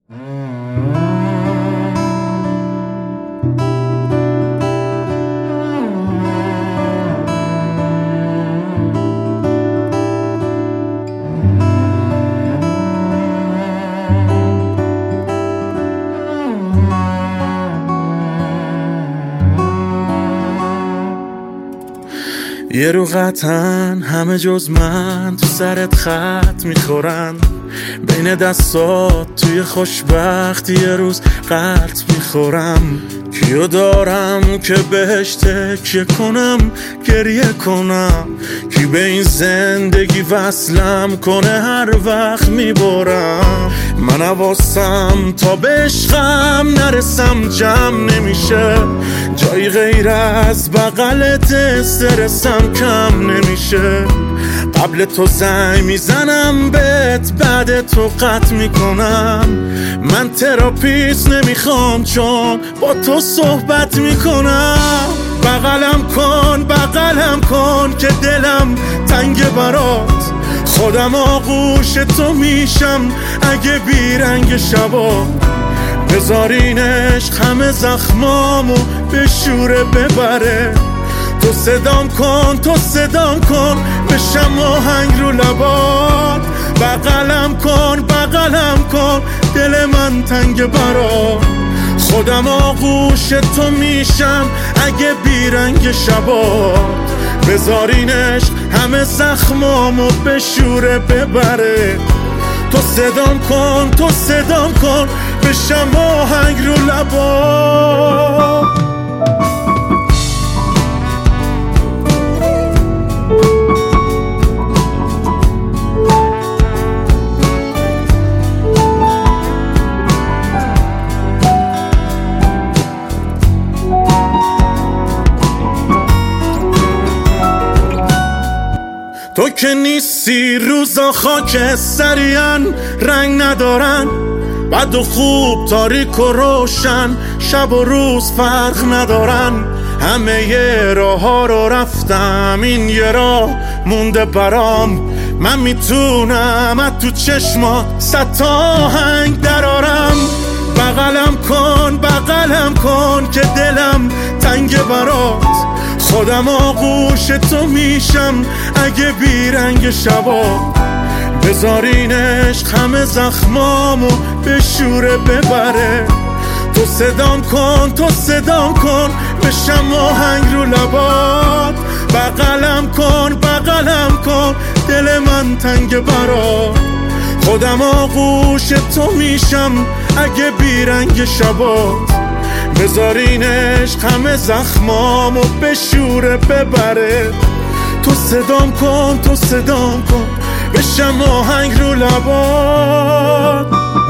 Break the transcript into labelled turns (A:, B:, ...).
A: یه رو قطعن همه جز من تو سرت خط میخورن، بین دستات توی خوشبختی یه روز قلط میخورم. کیو دارم که بهش تکیه کنم گریه کنم، کی به این زندگی وصلم کنه هر وقت میبرم. من حواسم تا به عشقم نرسم جمع نمیشه، جایی غیر از بغلت استرسم کم نمیشه. قبل تو زنگ میزنم بهت بعد تو قطع میکنم. من تراپیست نمیخوام چون با تو صحبت میکنم. بغلم کن که دلم تنگ برات، خودم آغوش تو میشم اگه بیرنگ شبا. بذارین عشق همه زخمامو به شوره ببره. تو صدام کن بشم آهنگ رو لبات. بغلم کن دل من تنگ برات، خودم آغوش تو میشم اگه بیرنگ شبات. بذارینش همه زخمامو به شوره ببره. تو صدام کن بشم آهنگ رو لبات. تو که نیستی روزا خاکستریان رنگ ندارن، بد و خوب تاریک و روشن شب و روز فرق ندارن. همه یه راه ها رو رفتم این یه راه مونده برام. من میتونم از تو چشما صد تا آهنگ درارم. بغلم کن که دلم تنگ برات، خودم آغوش تو میشم اگه بیرنگ شبا. بذارین عشق همه زخمامو به شوره ببره. تو صدام کن بشم آهنگ رو لبات. بغلم کن دل من تنگ برات، خودم آغوش تو میشم اگه بیرنگ شبات. بذارین عشق همه زخمامو به شوره ببره. تو صدام کن بشم آهنگ رو لبات.